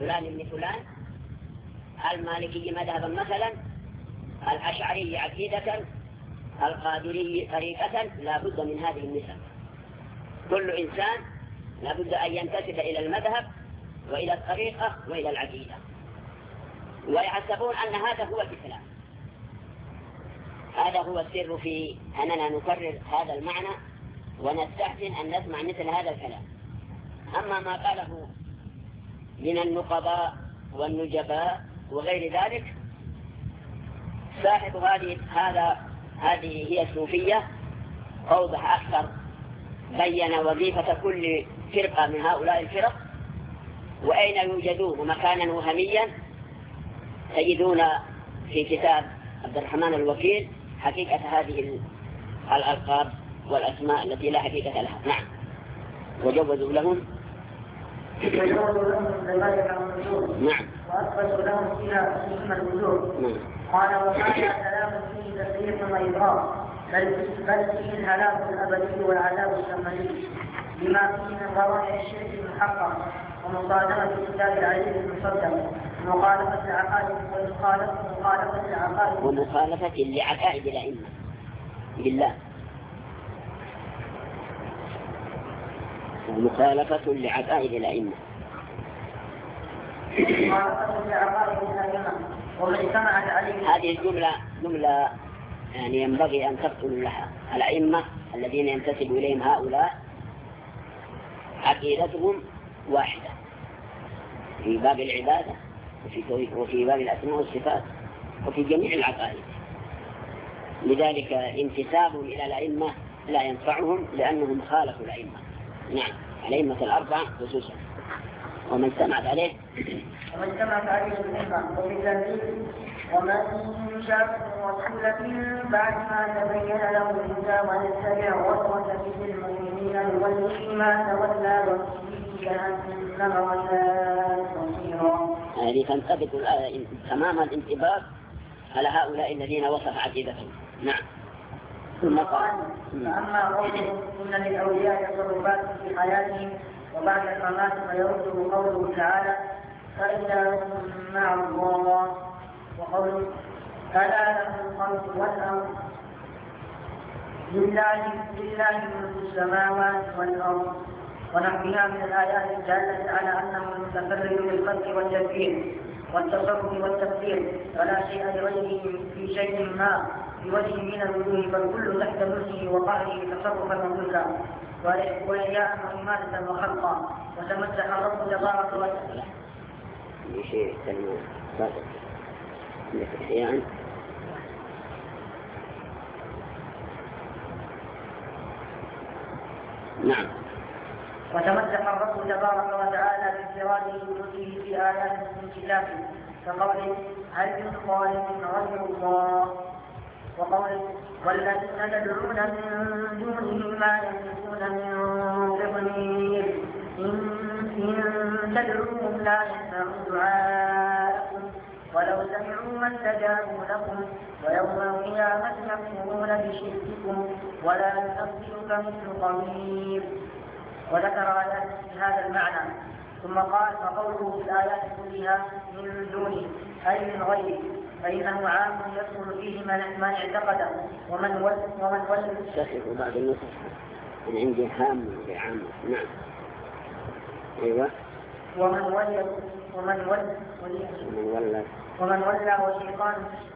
فلان ابن فلان، المالكي مذهبا مثلا، الأشعري عقيدة، القادري طريقة، لا بد من هذه النسب. كل إنسان لا بد أن ينتسب إلى المذهب وإلى الطريقة وإلى العقيدة، ويحسبون أن هذا هو الإسلام. هذا هو السر في أننا نكرر هذا المعنى ونستحسن أن نسمع مثل هذا الكلام. أما ما قاله من النقباء والنجباء وغير ذلك، صاحب هذه هي الصوفية، أوضح أكثر، بين وظيفة كل فرقة من هؤلاء الفرق وأين يوجدون ومكانا وهميا. تجدون في كتاب عبد الرحمن الوكيل حقيقة هذه الألقاب والأسماء التي لا حقيقة لها. نعم. وجوزوا لهم نعم وأثبتوا لهم فيها اسم الوجود. قال وهذا كلام فيه تسليح وإضرار، بل فيه الهلاك الأبدي والعذاب السرمدي بما فيه من ضرائع الشرك المحقق ومصادمة الكتاب العزيز المصدق ومخالفة العقائد ومخالفة لعقائد الأئمة بالله، ومخالفة لعقائد الأئمة. هذه الجملة يعني ينبغي أن تبطل لها. الأئمة الذين ينتسب إليهم هؤلاء عقيدتهم واحدة في باب العبادة وفي باب الأسماء والصفات وفي جميع العقائد. لذلك انتساب إلى الأئمة لا ينفعهم لأنهم خالفوا الأئمة. نعم، الأئمة الأربعة خصوصا ومن سمعت عليه الأئمة وبالتنزيل ومن شاء رسولة بعد ما تبين له الهدى ويتبع وسوسة المؤمنين يوليه ما تولى ونصليه جهنم وساءت مصيرا. هذه تنطبق الآية تمام الانطباق على هؤلاء الذين وصف عقيدتهم. نعم. ثم قال فأما قوله إن للأولياء تصرفات في حياتهم وبعد الممات فيرده قوله تعالى فإذا هم مع الله، وقوله فلا له الخلق والأمر لله ملك السماوات والأرض ونحوها من الآيات الدالة على أنه المتفرد بالخلق والتدبير والتصرف والتقدير ولا شيء لغيره في شيء ما بوجه من الوجوه، فالكل تحت ملكه وقهره تصرفا وملكا وإحياء وإماتة وخلقا. وتمسح الرب تبارك وتعالى بشيء كلمة صادق إحياء نعم. وتمسح الرب تبارك وتعالى بانفراده بملكه في آيات من كتابه كقوله هل من خالق غير الله، وقوله والذين تدعون من دونه ما يملكون من قطمير إن تدعوهم لا يسمعوا دعاءكم ولو سمعوا ما استجابوا لكم ويوم القيامة يكفرون بشرككم ولا ينبئك مثل خبير. وذكر آيات في هذا المعنى. ثم قال فقوله في الآيات كلها من دونه أي من غيره فإنه عام يدخل فيه من اعتقده ومن ولد تخلف بعض النصوص من عندي هام وعام. نعم. أيوة. ومن ولى وشيطان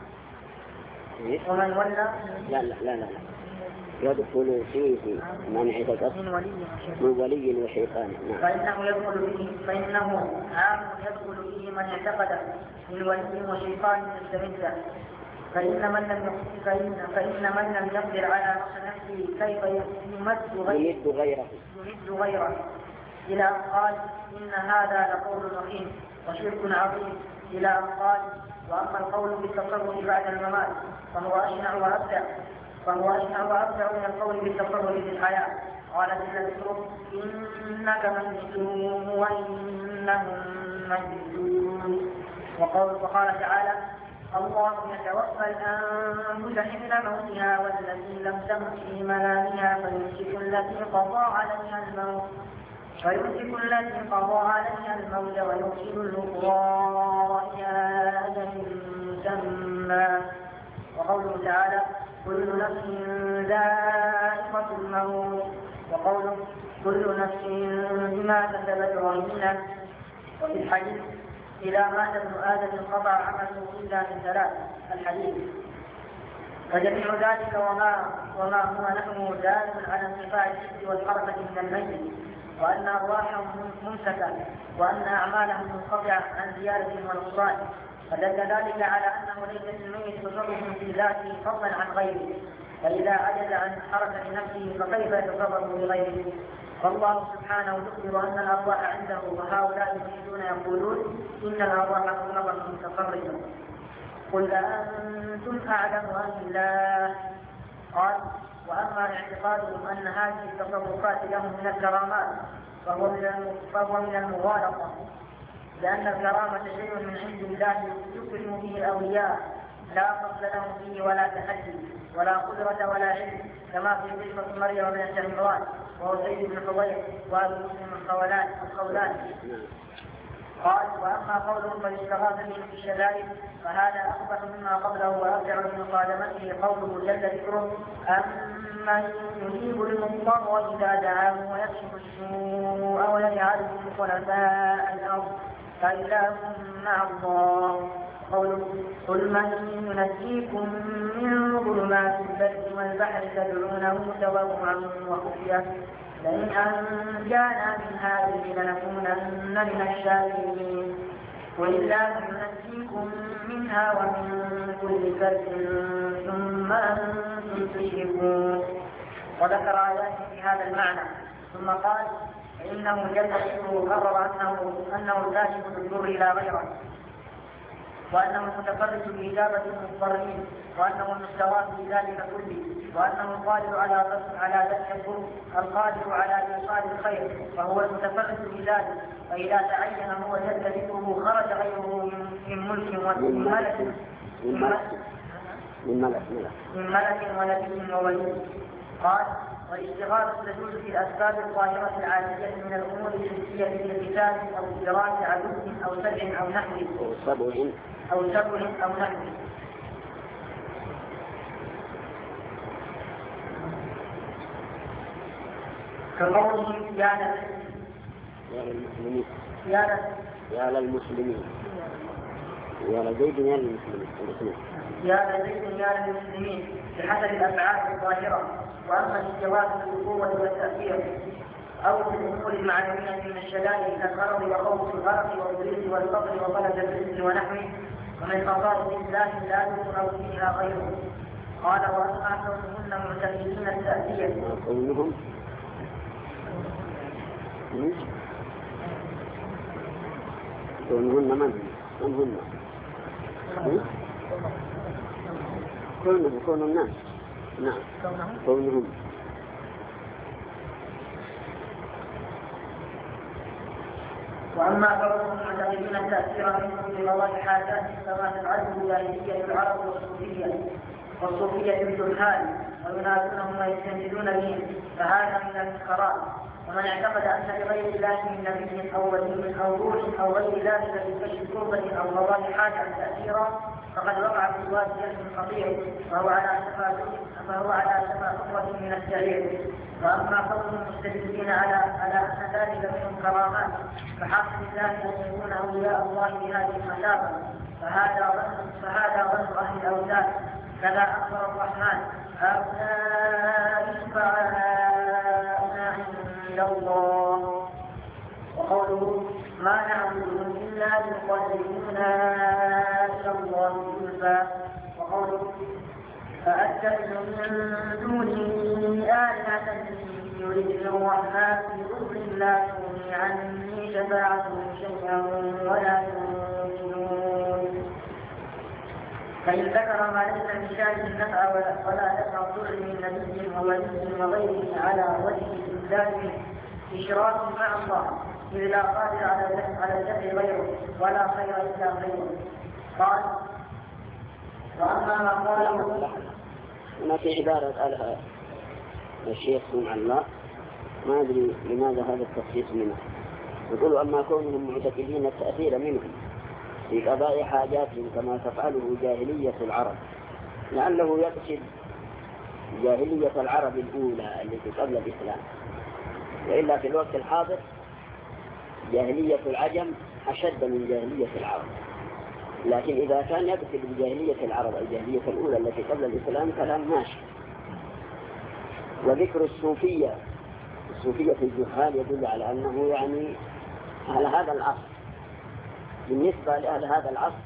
ومن ولى لا يدخل فيه من اعتقد من ولي وشيطان. فإنه عام يدخل فيه من اعتقد من ولي وشيطان مستمده. فإن من لم يقدر على نفسه كيف يمد غيره إلى أن قال إن هذا لقول رحيم وشرك عظيم إلى أن قال وأما القول بالتصرف بعد الممات فهو أشنع وأبدع من القول بالتصرف في الحياة. قال جل ذكره إنك ميت وإنهم ميتون. وقال تعالى الله يتوفى الأنفس حين موتها والتي لم تمت في منامها فيمسك التي قضى عليها الموت فيمسك التي قضى عليها الموت ويرسل الأخرى إلى أجل مسمى. وقوله تعالى كل نفس ذائقة الموت، وقوله كل نفس بما كسبت رهينة. وفي الحديث إذا مات ابن آدم انقطع عمله إلا من ثلاث، الحديث. فجميع ذلك وما هو نحوه دال على انقطاع الحس والحركة من الميت، وأن أرواحهم ممسكة، وأن أعمالهم منقطعة عن زيادة ونقصان. فدل ذلك على أنه ليس للميت تصرف في ذاته فضلا عن غيره، فإذا عجز عن حركة نفسه فكيف يتصرف بغيره؟ فالله سبحانه يخبر أن الأرواح عنده، وهؤلاء المشركون يقولون إن الأرواح مطلقة متفرقة. قل أنتم أعلم أم الله؟ قال وأما اعتقادهم أن هذه التصرفات لهم من الكرامات فهو من المغالطة، لأن الكرامة شيء من عند الله يكرم به الأولياء، لا فضل لهم فيه ولا تحدي ولا قدرة ولا علم، كما في قصة مريم بنت عمران وسيد بن حضير وأبو مسلم الخولاني. قال وأما قولهم فالاستغاث به في الشدائد فهذا أقبح مما قبله وأرجع من مقادمته قوله جل ذكره أمن يجيب المضطر إذا دعاه ويكشف السوء ويجعلكم خلفاء الأرض فإله مع الله. قوله قل من ينجيكم من ظلمات البر والبحر تدعونه تضرعا وخفية لئن أنجانا من هذه لنكونن من الشاكرين ولله ينجيكم منها ومن كل كرب ثم أنتم تشركون. وذكر آيات في هذا المعنى ثم قال فإنه جل ذكره قرر أنه ذاهب بالضر إلى غيره، وأنه المتفرد بإجابة المضطرين، وأنه المستغاث بذلك كله، وأنه القادر على دفع الضر، القادر على إيصال الخير، وهو المتفرد بذلك. فإذا تعين هو جل ذكره خرج غيره من ملك من ملك ونبي وولي. قال والاشتغال تجوز في الأسباب الظاهرة العادية من الأمور الحسية كالقتال أو دراسة عدو أو سبع أو نحو أو نحو. كقوله يا للمسلمين يا لزيد يا للمسلمين بحسب الأفعال الظاهرة. وأما الاشتغال بالقوة والتأثير أو في الأمور المعنوية من الشدائد كالغرض وخوف الغرق والبريد والفقر وطلب الرزق ونحوه ومن مصائب الله لا يقرأ فيها غيره. قال وأما كونهن معتقدين التأثير كونهن كون الناس نعم كونهم. وأما كونهم معتقدين التأثير منهم بمواضع حاجات كما تفعله الجاهلية العرب والصوفية الجهال وينادونهم ويستنجدون بهم فهذا من المنكرات. ومن اعتقد أن لغير الله من نبي أو ولي أو روح أو غير ذلك بكشف كربة أو مواضع حاجة تأثيرا فقد وقع في وادي خطير فهو على شفا حفرة من السعير. وأما قولهم مستدلين على أن ذلك منهم كرامات فحق الله أن يكون أولياء الله بهذه المثابة فهذا ظن أهل الأوثان. كذا أخبر الرحمن هؤلاء شفعاؤنا عند الله. وقوله ما نعبدهم إلا ليقربونا إلى الله زلفى. وقوله فأتخذ من دونه آلهة يريد الرحمن بضر لا تغني عني شفاعتهم شيئا ولا ينقذون. فإن ذكر ما ليس من شأنه النفع ولا دفع الضر من نبي وولي وغيره على وجه الإنزال إشراك مع الله إذ لا قادر على الدفع غيره ولا خير إلا غيره. قال وأما ما قاله هنا في عبارة قالها الشيخ سمع الله ما أدري لماذا هذا التخصيص منه. يقول أما كونهم معتقدين التأثير منهم في قضاء حاجاتهم كما تفعله جاهلية العرب، لعله يقصد جاهلية العرب الأولى التي قبل الإسلام، وإلا في الوقت الحاضر جاهلية العجم أشد من جاهلية العرب. لكن إذا كان يقصد بجاهلية العرب الجاهلية الأولى التي قبل الإسلام كلام ماشي. وذكر الصوفية في الجهال يدل على أنه يعني أهل هذا العصر. بالنسبة لأهل هذا العصر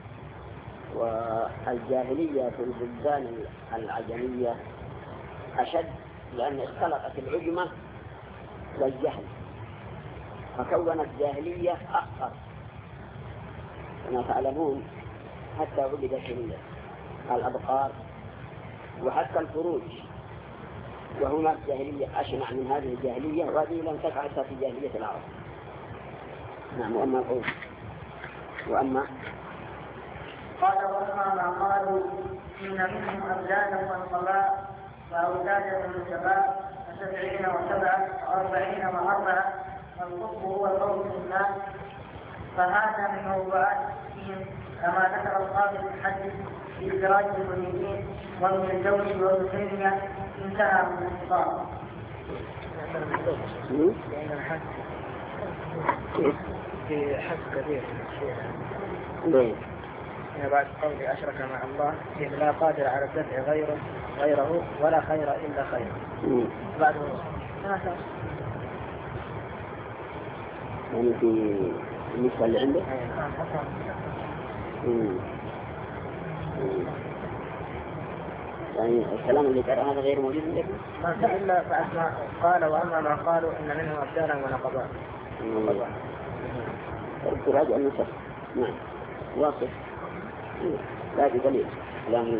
والجاهلية في البلدان العجمية أشد، لأن اختلطت العجمة والجهل فكونت جاهلية أخطر. كما تعلمون حتى عبدت الأبقار وحتى الفروج، وهناك جاهلية أشنع من هذه الجاهلية، وهذه لم تقع حتى في جاهلية العرب. نعم. وأما القول قال وأما ما قالوا إن منهم أبدانا وانقباء وأوتادا ونسباء 70 و7 و40 و4 والقطب هو القول في الناس، فهذا من موضوعاتهم كما ذكر القاضي في الحديث في إدراج المنيبين ومن الزوج وابن تيمية انتهى من الخطاب. في حد كبير بعد قول أشرك مع الله إذ لا قادر على الدفع غيره ولا خير إلا خير. بعد يعني في النسخة اللي عنده يعني الكلام اللي قرأ هذا غير موجود عندك؟ إلا بعد ما قال وأما ما قالوا إن منهم أبدالا ونقضاء. تراجع النسخ. نعم واصف لا بقليل كلام.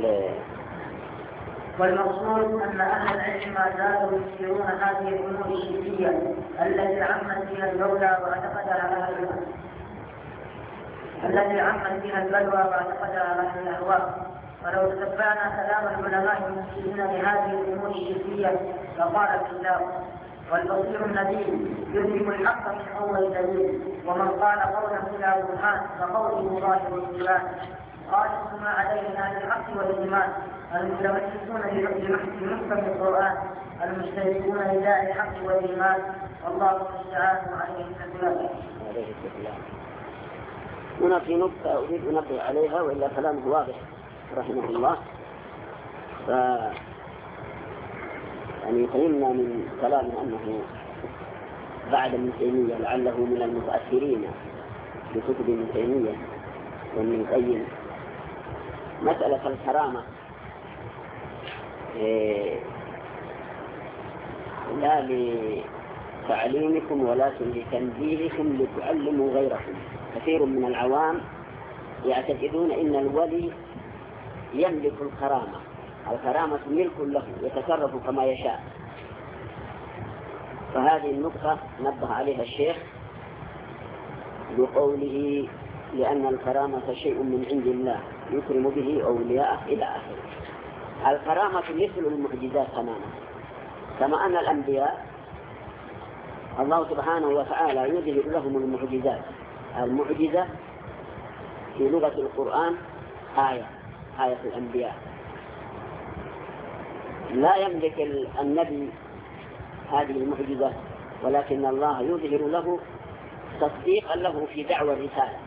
والمقصود أن أهل العلم ما زالوا يذكرون هذه الأمور الشركية التي عمت فيها البلوى واعتقد على أهل الأهواء. ولو تتبعنا كلام العلماء المسلمين لهذه الأمور الشركية لقال الكتاب والبصير النبي يدرك الحق من أول دليل، ومن قال قولا بلا برهان فقوله ظاهر الإيمان. قالوا ما علينا بالحق والإيمان المتمسكون بمحكم القرآن المشتركون لداء الحق والإيمان، والله المستعان عليه السلام. هنا في نقطة أريد أنبه عليها وإلا كلامه واضح رحمه الله. يعني فهمنا من كلامه أنه بعد ابن تيمية لعله من المتأثرين بكتب ابن تيمية وابن القيم مسألة الكرامة لا لتعليمكم ولكن لتنزيهكم لتعلموا غيركم. كثير من العوام يعتقدون إن الولي يملك الكرامة، الكرامة ملك له يتصرف كما يشاء. فهذه النقطة نبه عليها الشيخ بقوله لأن الكرامة شيء من عند الله يكرم به أولياءه إلى آخره. الكرامة مثل المعجزات تماما، كما أن الأنبياء الله سبحانه وتعالى يظهر لهم المعجزات. المعجزة في لغة القرآن آية الأنبياء. لا يملك النبي هذه المعجزة، ولكن الله يظهر له تصديقا له في دعوى الرسالة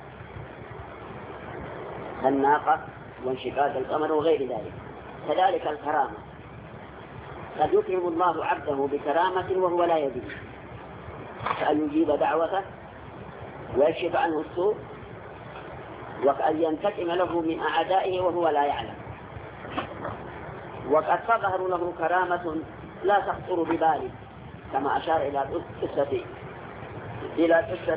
الناقة وانشقاق القمر وغير ذلك. كذلك الكرامة قد يكرم الله عبده بكرامة وهو لا يدري، فأن يجيب دعوته ويكشف عنه السوء، وأن ينتقم له من أعدائه وهو لا يعلم. وقد تظهر له كرامة لا تخطر بباله، كما أشار إلى قصة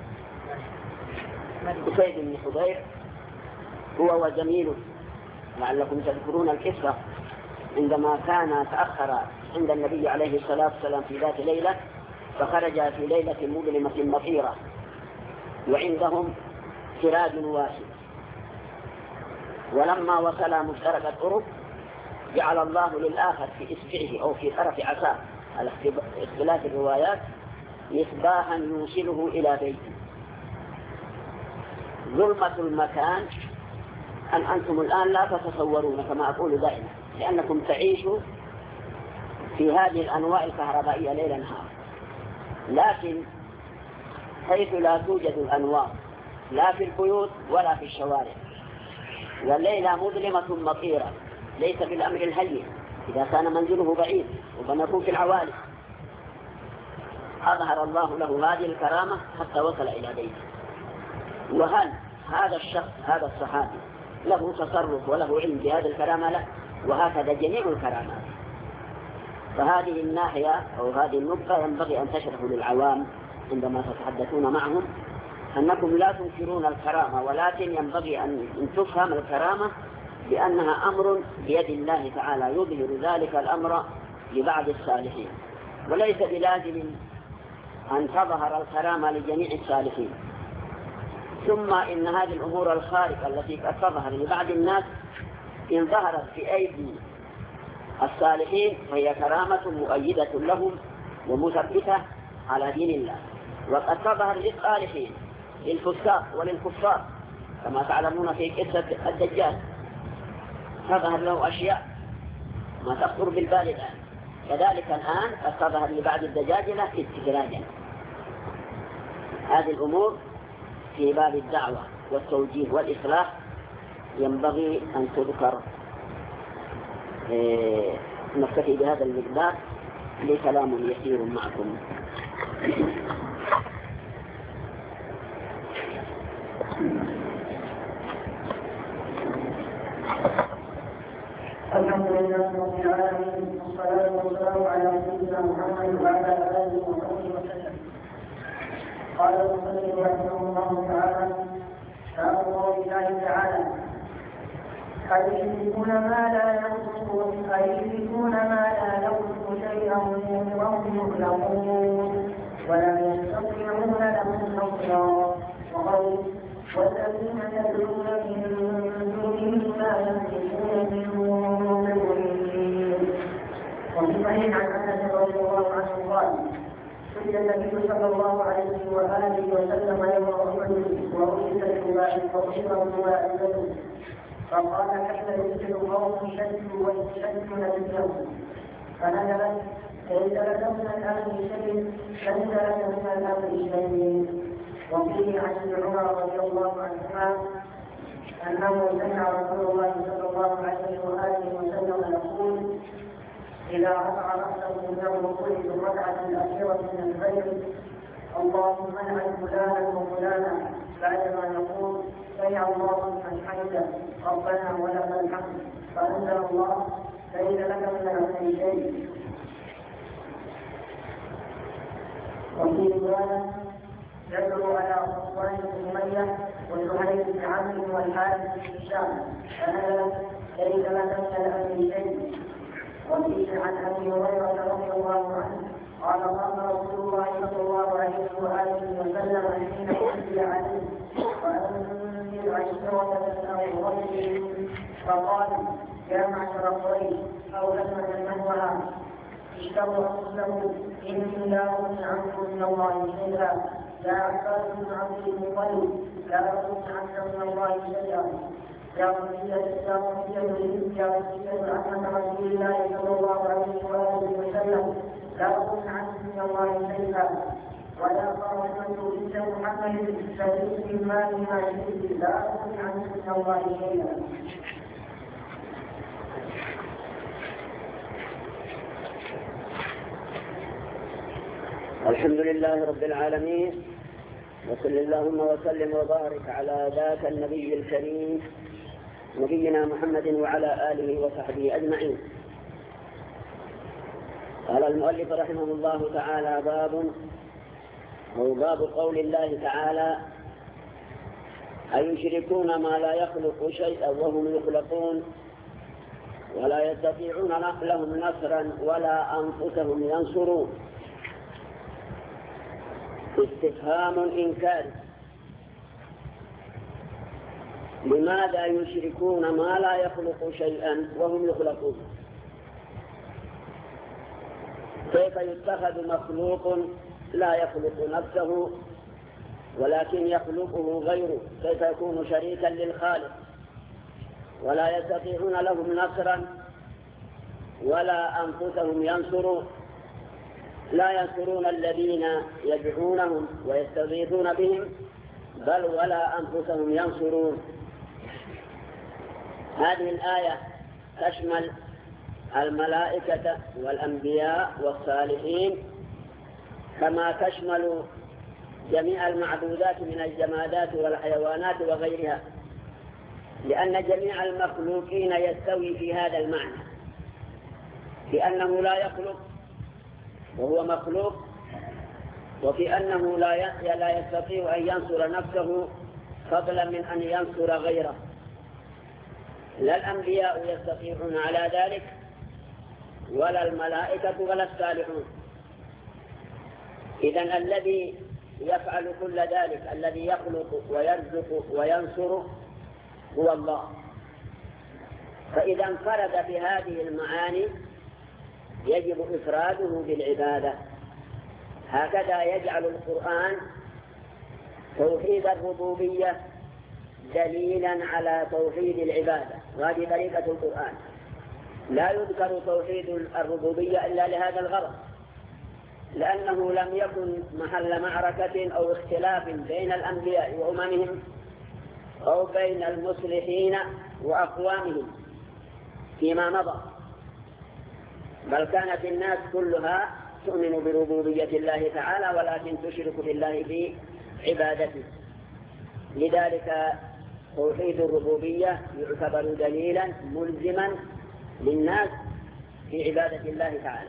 أسيد بن حضير هو وزميله، لعلكم تذكرون القصة عندما كان تأخر عند النبي عليه الصلاة والسلام في ذات ليلة، فخرج في ليلة مظلمة مطيرة وعندهم سراج واسع، ولما وصل مفترق الطرق جعل الله للآخر في إصبعه أو في طرف عصاه على اختلاف الروايات مصباحا يوصله إلى بيته. ظلمة المكان أن أنتم الآن لا تتصورون كما أقول دائما، لأنكم تعيشوا في هذه الأنواع الكهربائية ليلا نهار، لكن حيث لا توجد الأنوار لا في البيوت ولا في الشوارع، والليلة مظلمة مطيرة ليس بالأمر الهين إذا كان منزله بعيد وبنكون في العوالي، أظهر الله له هذه الكرامة حتى وصل إلى بيته. وهل هذا الشخص هذا الصحابي له تصرف وله علم بهذه الكرامة؟ لا، وهكذا جميع الكرامات. فهذه الناحية أو هذه النقطة ينبغي أن تشرحوا للعوام عندما تتحدثون معهم أنكم لا تنكرون الكرامة، ولكن ينبغي أن تفهم الكرامة بأنها أمر بيد الله تعالى يظهر ذلك الأمر لبعض الصالحين، وليس بلازم أن تظهر الكرامة لجميع الصالحين. ثم إن هذه الأمور الخارقة التي قد تظهر لبعض الناس إن ظهرت في أيدي الصالحين فهي كرامة مؤيدة لهم ومثبتة على دين الله، وقد تظهر للصالحين للفساق وللكفار كما تعلمون في قصة الدجال، تظهر له أشياء ما تخطر بالبال الآن، كذلك الآن قد تظهر لبعض الدجاجلة استدراجا. هذه الأمور في باب الدعوة والتوجيه والإصلاح ينبغي أن تذكر. نكتفي بهذا المقدار، لي كلام يسير معكم. الحمد لله رب العالمين، والصلاة والسلام على سيدنا محمد وعلى آله وصحبه وسلم. قال المصنف رحمه الله تعالى: باب قول الله تعالى: أيشركون ما لا يخلق شيئا وهم يخلقون ولا يستطيعون لهم نصرا. وقوله: والذين تدعون من دونه ما يملكون من دونه. وفي صحيح عن انس رضي الله عنه قال: سئل النبي صلى الله عليه واله وسلم يوم احد وأرسل بوائده فقال: كيف يمكن قوم شدوا ويشدون مثلهم؟ فنزلت: ليس لك من الامر شيء، ليس لك من الامر شيء. وفيه عن ابن عمر رضي الله عنهما انه سمع رسول الله صلى الله عليه واله وسلم يقول: اذا رفع راسه النوم قل في الركعه الاخيره من الفجر: اللهم انعم فلانا وفلانا، بعدما يقول: سمع الله لمن حمده ربنا ولك الحمد، فانزل الله: ليس لك من الامر شيء. وفي روايه: يدعو على صفوان بن أمية وزهير بن عمرو والحارث بن هشام، فنزلت: ليس لك من الأمر شيء. وفيه عن أبي هريرة رضي الله عنه قال: قال رسول الله صلى الله عليه وآله وسلم حين أنزل عليه: وأنزل عشيرتك الأولين. فقال: يا معشر قريش أو كلمة نحوها: اشتروا أنفسهم إني لا أغني عنكم من الله شيئا. يا عباس بن عبد المطلب لا أغني عنك من الله شيئا. يا وصية عمة رسول الله صلى الله عليه وآله وسلم لا أغني عنك من الله شيئا. ولا فاطمة بنت محمد شريك المال ما شئت لا أغني عنك من الله شيئا. الحمد لله رب العالمين، وصل اللهم وسلم وبارك على ذاك النبي الكريم نبينا محمد وعلى آله وصحبه أجمعين. قال المؤلف رحمه الله تعالى: باب قول الله تعالى: أيشركون ما لا يخلق شيئا وهم يخلقون ولا يستطيعون لهم نصرا ولا أنفسهم ينصرون. استفهام إنكار. لماذا يشركون ما لا يخلق شيئا وهم يخلقون؟ كيف يتخذ مخلوق لا يخلق نفسه ولكن يخلقه غيره؟ كيف يكون شريكا للخالق ولا يستطيعون لهم نصرا ولا أنفسهم ينصرون؟ لا ينصرون الذين يدعونهم ويستغيثون بهم، بل ولا أنفسهم ينصرون. هذه الآية تشمل الملائكة والأنبياء والصالحين، كما تشمل جميع المعبودات من الجمادات والحيوانات وغيرها، لأن جميع المخلوقين يستوي في هذا المعنى، بأنه لا يخلق وهو مخلوق، وفي أنه لا يستطيع أن ينصر نفسه فضلا من أن ينصر غيره. لا الأنبياء يستطيعون على ذلك ولا الملائكة ولا الصالحون. إذن الذي يفعل كل ذلك، الذي يخلق ويرزق وينصر، هو الله. فإذا انفرد بهذه المعاني يجب إفراده بالعبادة. هكذا يجعل القرآن توحيد الربوبية دليلا على توحيد العبادة، وهذه طريقة القرآن. لا يذكر توحيد الربوبية إلا لهذا الغرض، لأنه لم يكن محل معركة أو اختلاف بين الأنبياء وأممهم أو بين المصلحين وأقوامهم فيما مضى، بل كانت الناس كلها تؤمن بربوبية الله تعالى ولكن تشرك بالله في عبادته. لذلك توحيد الربوبية يعتبر دليلا ملزما للناس في عبادة الله تعالى.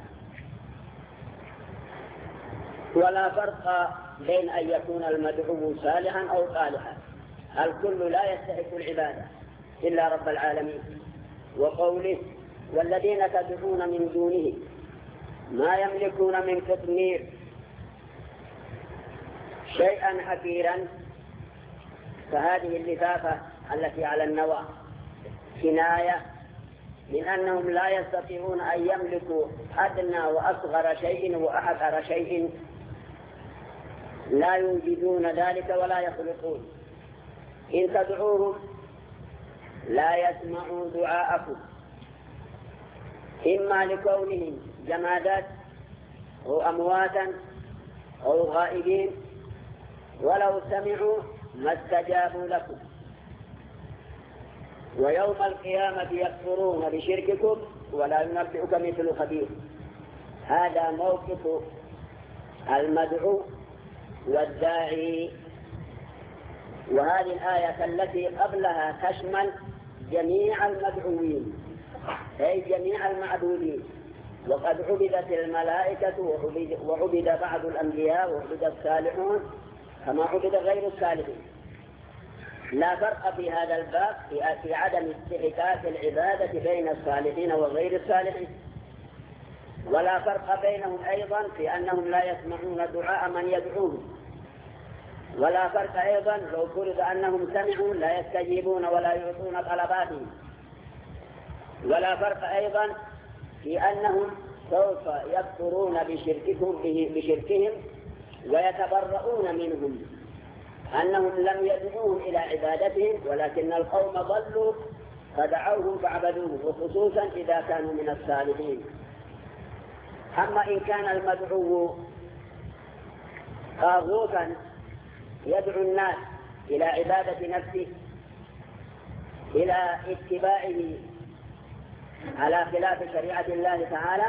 ولا فرق بين أن يكون المدعو صالحا أو صالحا، الكل لا يستحق العبادة إلا رب العالمين. وقوله والذين تدعون من دونه ما يملكون من قطمير شيئا حقيرا، فهذه اللفافة التي على النواة كناية من أنهم لا يستطيعون أن يملكوا أدنى وأصغر شيء وأحقر شيء، لا يوجدون ذلك ولا يخلقون. إن تدعوهم لا يسمعوا دعاءكم، إما لكونهم جمادات أو أمواتا أو غائبين، ولو سمعوا ما استجابوا لكم، ويوم القيامة يكفرون بشرككم ولا ينبئك مثل خبير. هذا موقف المدعو والداعي. وهذه الآية التي قبلها تشمل جميع المدعوين أي جميع المعبودين، وقد عبدت الملائكة وعبد بعض الأنبياء وعبد الصالحون كما عبد غير الصالحين. لا فرق في هذا الباب في عدم استحقاق العبادة بين الصالحين وغير الصالحين، ولا فرق بينهم أيضا في أنهم لا يسمعون دعاء من يدعوهم، ولا فرق أيضا لو فرض أنهم سمعوا لا يستجيبون ولا يعطون طلباتهم، ولا فرق أيضا في أنهم سوف يكفرون بشركهم ويتبرؤون منهم، أنهم لم يدعوهم إلى عبادتهم ولكن القوم ضلوا فدعوهم فعبدوهم، وخصوصا إذا كانوا من الصالحين. أما إن كان المدعو طاغوتا يدعو الناس إلى عبادة نفسه، إلى اتباعه على خلاف شريعة الله تعالى،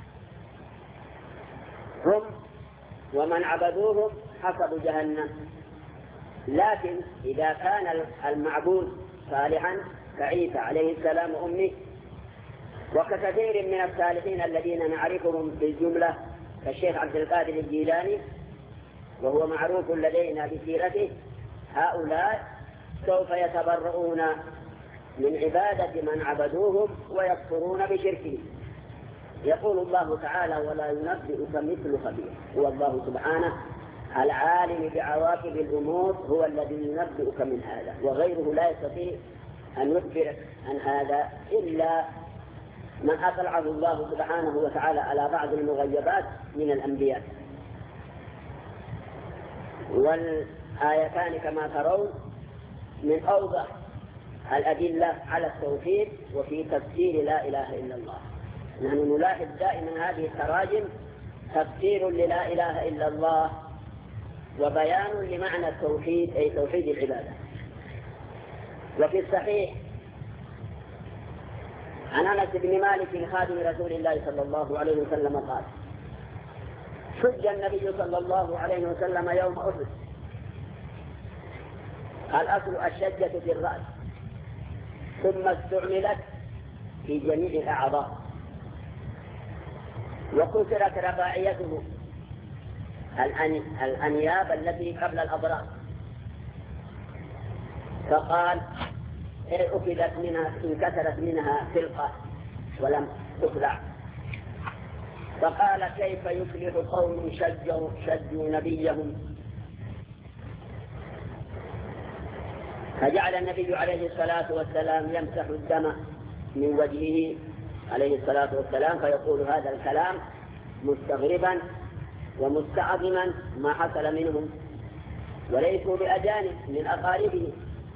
هم ومن عبدوهم حسب جهنم. لكن إذا كان المعبود صالحا كعيسى عليه السلام وأمه وكثير من الصالحين الذين نعرفهم بالجملة كالشيخ عبد القادر الجيلاني وهو معروف لدينا بسيرته، هؤلاء سوف يتبرؤون من عبادة من عبدوهم ويكفرون بشركهم. يقول الله تعالى ولا ينبئك مثل خبير. هو الله سبحانه العالم بعواقب الأمور هو الذي ينبئك من هذا، وغيره لا يستطيع أن يخبر عن هذا إلا من أطلعه الله سبحانه وتعالى على بعض المغيبات من الأنبياء. والآيتان كما ترون من أوضح الأدلة على التوحيد وفي تفسير لا إله إلا الله. نحن نلاحظ دائما هذه التراجم تفسير للا إله إلا الله وبيان لمعنى التوحيد أي توحيد العبادة. وفي الصحيح عن أنس بن مالك خادم رسول الله صلى الله عليه وسلم قال: شج النبي صلى الله عليه وسلم يوم أحد. الأصل الشجة في الرأس ثم استعملت في جميع الأعضاء، وكسرت رباعيته الأنياب التي قبل الأضراس، فقال: أكدت منها انكسرت منها خلقة ولم تخلع. فقال: كيف يفلح قوم شجوا نبيهم؟ فجعل النبي عليه الصلاة والسلام يمسح الدم من وجهه عليه الصلاة والسلام، فيقول هذا الكلام مستغربا ومستعظما ما حصل منهم، وليسوا بأجانب من أقاربه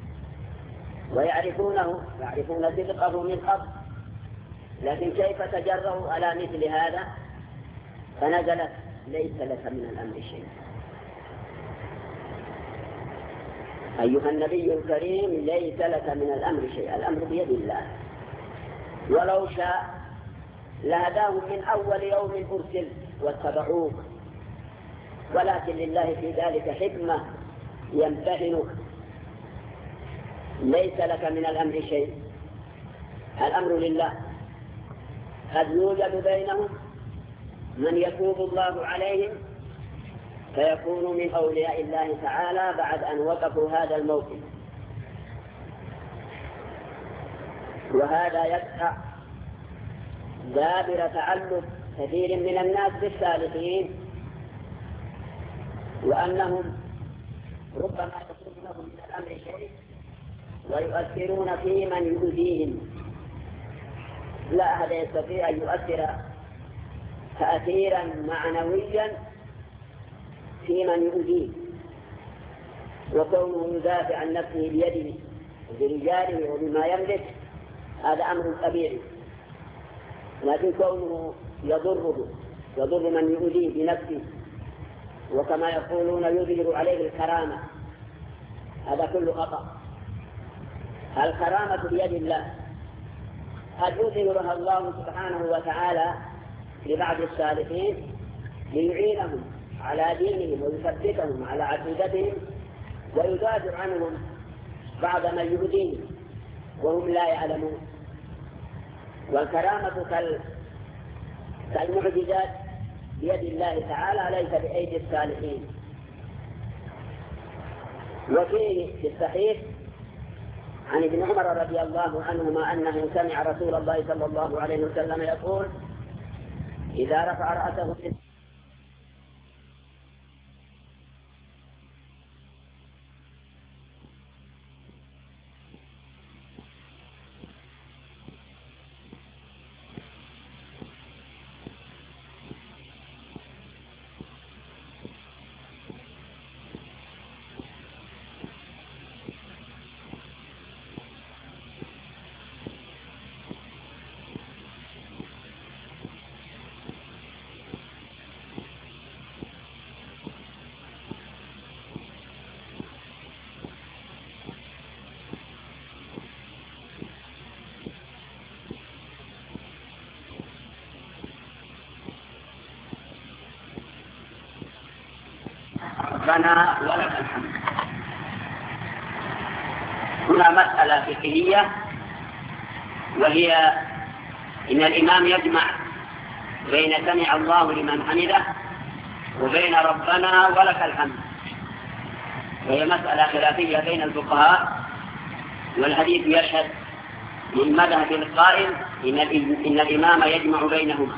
ويعرفونه صدقه من قبل، لكن كيف تجرؤوا على مثل هذا؟ فنزلت: ليس لك من الأمر شيء. أيها النبي الكريم، ليس لك من الأمر شيء، الأمر بيد الله، ولو شاء لهداهم من أول يوم أرسل واتبعوك، ولكن لله في ذلك حكمة يمتحنك. ليس لك من الأمر شيء، الأمر لله. قد يوجد بينهم من يتوب الله عليهم فيكون من أولياء الله تعالى بعد أن وقفوا هذا الموقف، وهذا يدفع دابر تعلق كثير من الناس بالصالحين، وأنهم ربما يكون لهم من الأمر شيء ويؤثرون في من يؤذيهم. لا أحد يستطيع أن يؤثر تأثيرا معنويا في من يؤذيه، وكونه يدافع عن نفسه بيده وبرجاله وبما يملك هذا أمر طبيعي، لكن كونه يضر من يؤذيه بنفسه، وكما يقولون يظهر عليه الكرامة، هذا كله خطأ. الكرامة بيد الله، قد يظهرها الله سبحانه وتعالى لبعض الصالحين ليعينهم على دينهم ويثبتهم على عقيدتهم ويدافع عنهم بعض من يؤذيهم وهم لا يعلمون. والكرامة كالمعجزات بيد الله تعالى ليس بأيدي الصالحين. وفيه في الصحيح عن ابن عمر رضي الله عنهما أنه سمع رسول الله صلى الله عليه وسلم يقول: إذا رفع رأسه ربنا ولك الحمد. هنا مسألة فقهية، وهي إن الإمام يجمع بين سمع الله لمن حمده وبين ربنا ولك الحمد، وهي مسألة خلافية بين الفقهاء، والحديث يشهد من مذهب القائل إن الإمام يجمع بينهما،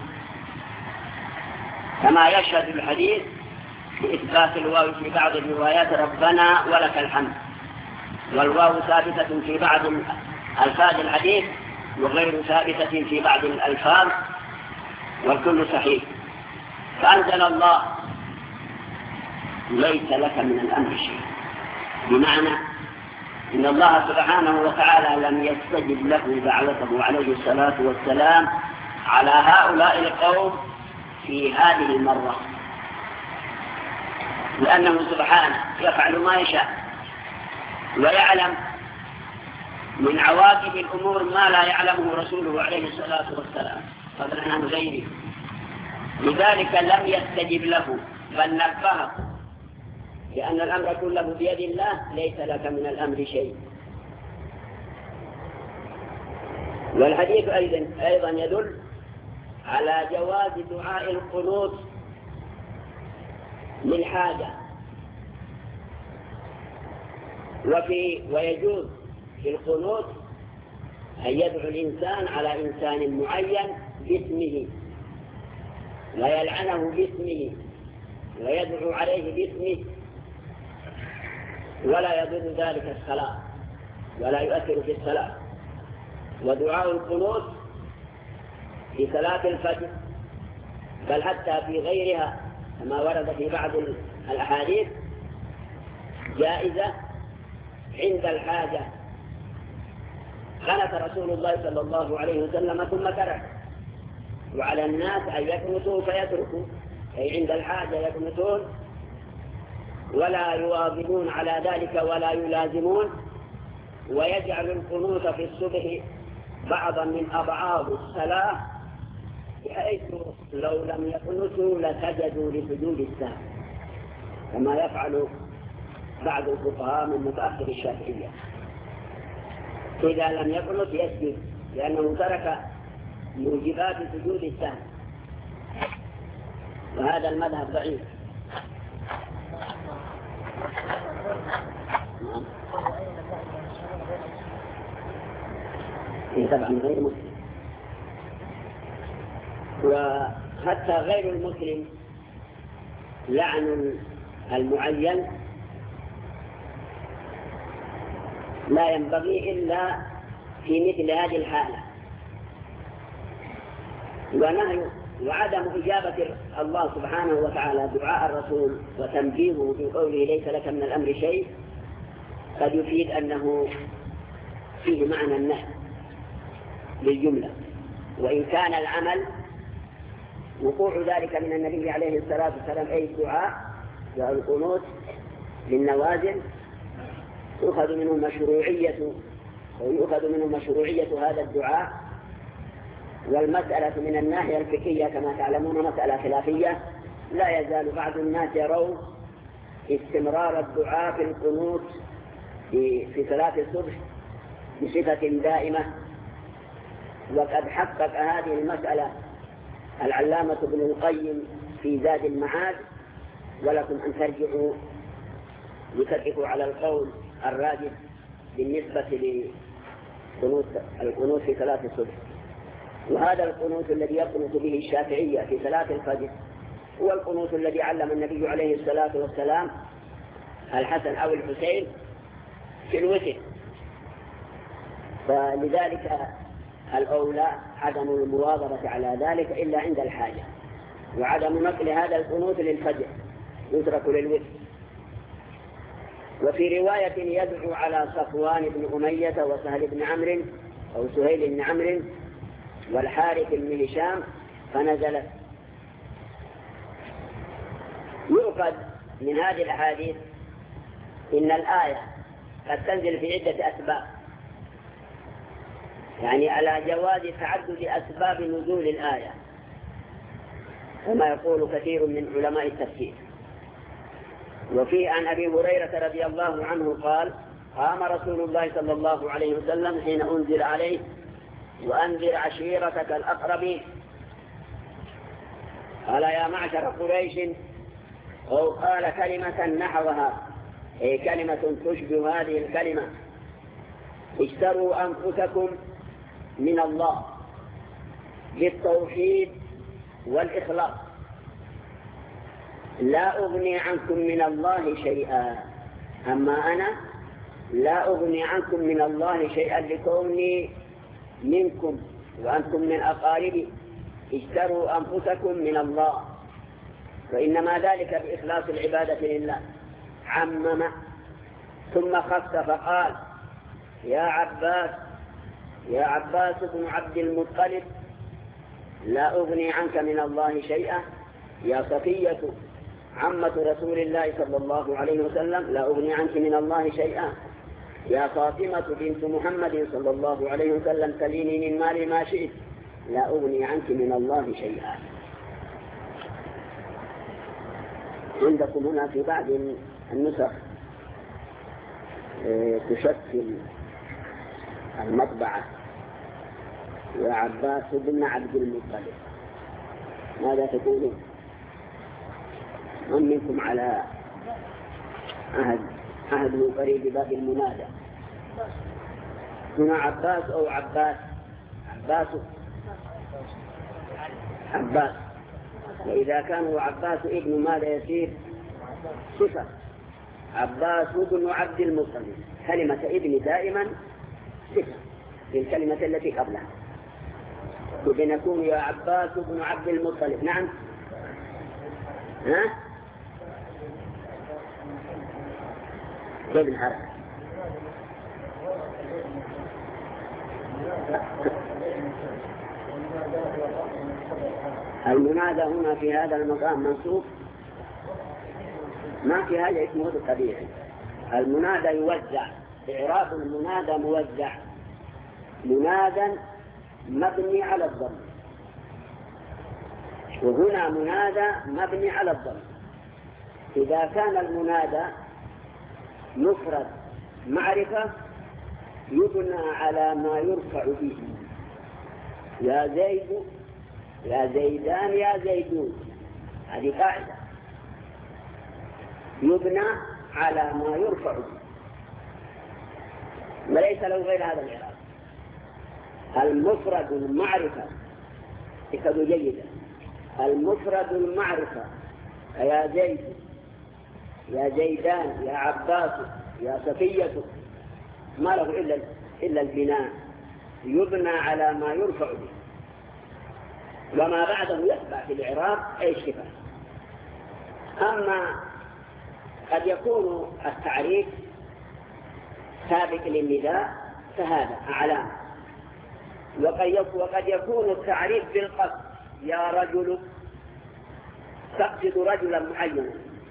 كما يشهد الحديث بإثبات الواو في بعض الروايات ربنا ولك الحمد، والواو ثابتة في بعض ألفاظ الحديث وغير ثابتة في بعض الألفاظ، والكل صحيح. فأنزل الله ليس لك من الأمر شيء، بمعنى إن الله سبحانه وتعالى لم يستجب له دعوته عليه الصلاة والسلام على هؤلاء القوم في هذه المرة، لأنه سبحانه يفعل ما يشاء ويعلم من عواقب الأمور ما لا يعلمه رسوله عليه الصلاة والسلام فضلا عن غيره. لذلك لم يستجب له، بل نبهه لأن الأمر كله بيد الله، ليس لك من الأمر شيء. والحديث أيضا يدل على جواز دعاء القنوت للحاجة، ويجوز في القنوت أن يدعو الإنسان على إنسان معين باسمه ويلعنه باسمه ويدعو عليه باسمه، ولا يضر ذلك الصلاة ولا يؤثر في الصلاة. ودعاء القنوت في صلاة الفجر بل حتى في غيرها كما ورد في بعض الأحاديث جائزة عند الحاجة. قنت رسول الله صلى الله عليه وسلم ثم ترك، وعلى الناس أن يقنطوا فيتركوا، أي عند الحاجة يقنطون ولا يواظبون على ذلك ولا يلازمون، ويجعل القنوت في الصبح بعضا من أبعاد الصلاة، بحيث لو لم يقنطوا لسجدوا لسجود السهو كما يفعل بعض الفقهاء من متأخر الشافعية. إذا لم يقنط يسجد لأنه ترك موجبات سجود السهو، وهذا المذهب ضعيف. طبعا غير مسلم، وحتى غير المسلم لعن المعين لا ينبغي إلا في مثل هذه الحالة. ونهي وعدم إجابة الله سبحانه وتعالى دعاء الرسول وتنبيهه بقوله ليس لك من الأمر شيء قد يفيد أنه فيه معنى النهي للجملة، وإن كان العمل وقوع ذلك من النبي عليه الصلاة والسلام أي الدعاء والقنوت للنوازل يؤخذ منه مشروعية هذا الدعاء. والمسألة من الناحية الفقهية كما تعلمون مسألة خلافية، لا يزال بعض الناس يرون استمرار الدعاء في القنوت في صلاة الصبح بصفة دائمة، وقد حقق هذه المسألة العلامة ابن القيم في زاد المعاد، ولكم أن ترجعوا لتقفوا على القول الراجح بالنسبة للقنوت في صلاة الصبح. وهذا القنوت الذي يقنط به الشافعية في صلاة الفجر هو القنوت الذي علم النبي عليه الصلاة والسلام الحسن أو الحسين في الوتر، فلذلك الأولى عدم المواظبة على ذلك إلا عند الحاجة، وعدم نقل هذا القنوت للفجر يترك للوتر. وفي رواية يدعو على صفوان بن أمية وسهل بن عمرو أو سهيل بن عمرو والحارث بن هشام فنزلت. يؤخذ من هذه الأحاديث إن الآية قد تنزل في عدة أسباب، يعني على جواز تعدد أسباب نزول الآية كما يقول كثير من علماء التفسير. وفي عن أبي هريرة رضي الله عنه قال: قام رسول الله صلى الله عليه وسلم حين أنزل عليه: وأنذر عشيرتك الأقربين. قال: يا معشر قريش، أو قال كلمة نحوها، أي كلمة تشبه هذه الكلمة: اشتروا أنفسكم من الله بالتوحيد والإخلاص، لا أغني عنكم من الله شيئا. أما أنا لا أغني عنكم من الله شيئا لكوني منكم وأنتم من أقاربي اشتروا أنفسكم من الله، فإنما ذلك بإخلاص العبادة لله. عمم ثم خص فقال: يا عباس بن عبد المطلب لا أغني عنك من الله شيئا. يا صفية عمة رسول الله صلى الله عليه وسلم لا أغني عنك من الله شيئا. يا فاطمة بنت محمد صلى الله عليه وسلم سليني من مالي ما شئت لا أغني عنك من الله شيئا. عندكم هنا في بعض النسخ تشكل المطبعة يا عباس بن عبد المطلب. ماذا تقولون؟ من منكم على عهد قريب باب المنادى؟ هنا عباس أو عباس؟ عباس. وإذا كان هو عباس ابن ماذا يصير؟ صفة. عباس بن عبد المطلب. كلمة ابن دائما صفة في الكلمة التي قبلها، وبنكون يا عباس بن عبد المطلب. نعم. ها؟ كيف الحركة؟ المنادى هنا في هذا المقام منصوب، ما في هذا اسمه الطبيعي. المنادى يوزع، إعراب المنادى موزع. منادى مبني على الضم، وهنا منادى مبني على الضم. إذا كان المنادى مفرد معرفة يبنى على ما يرفع به. يا زيد، يا زيدان، يا زيدون، هذه قاعدة يبنى على ما يرفع به وليس له غير هذا الإعراب. المفرد المعرفة اكتبوا جيدا، المفرد المعرفة يا زيد، يا زيدان، يا عباس، يا صفية ما له إلا البناء، يبنى على ما يرفع به، وما بعده يتبع في الإعراب أي شفة. أما قد يكون التعريف سابق للنداء فهذا أعلام، وقد يكون التعريف بالقصد، يا رجل، تقصد رجلا معينا